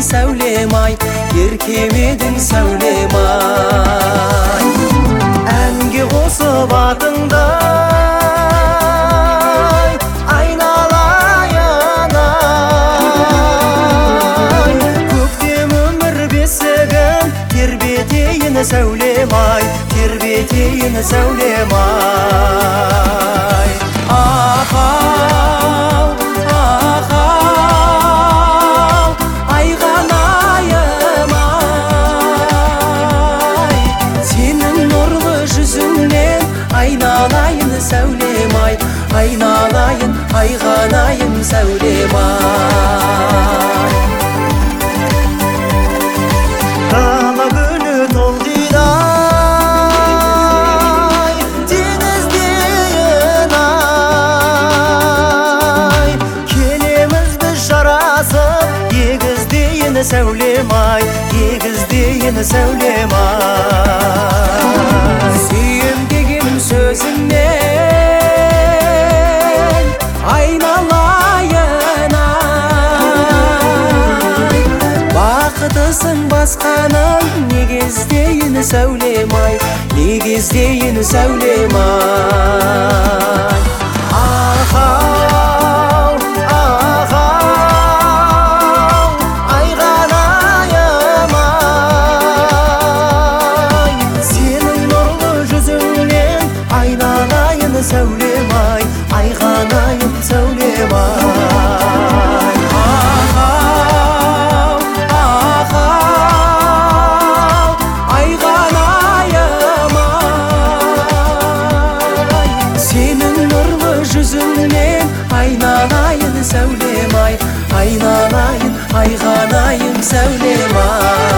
сәулем ай, еркемедің сәулем ай. Әнге қосып атыңды айналайын ай, көктем өмір бесігін тербетейін сәулем ай, тербетейін сәулем ай. Ахау, ахау, айғанайым ай, сенің нұрлы жүзіңнен айналайын сәулем ай, айналайын, айғанайым сәулем ай. Дала гүлі толқидай теңіздейін ай, келеміз біз жарасып егіздейін сәулем ай, егіздейін сәулем ай. Сүйем деген сөзіңнен айналайын ай, бақытысың басқаның неге іздейін сәулем ай, неге іздейін сәулем ай. Ахау, ахау, айғанайым ай, сенің нұрлы жүзіңнен айналайын сәулем ай, айғанайым сәулем ай. Ахау, ахау, айғанайым ай, сенің нұрлы жүзіңнен айналайын сәулем ай, айналайын, айғанайым сәулем ай.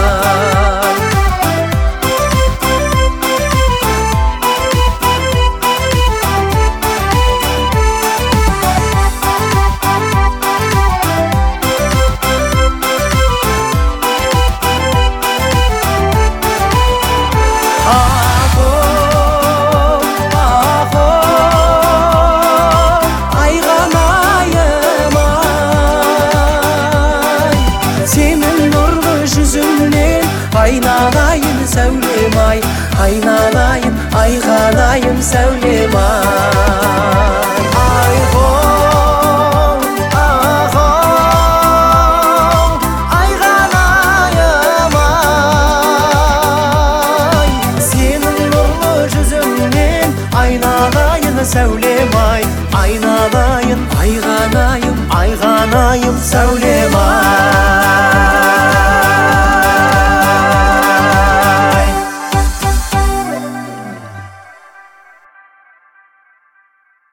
Айналайын сәулем ай, айналайын, айғанайым сәулем ай. Айғау, ахау, айғанайым ай, сенің нұрлы жүзіңнен айналайын сәулем ай, айналайын, айғанайым, айғанайым сәулем ай.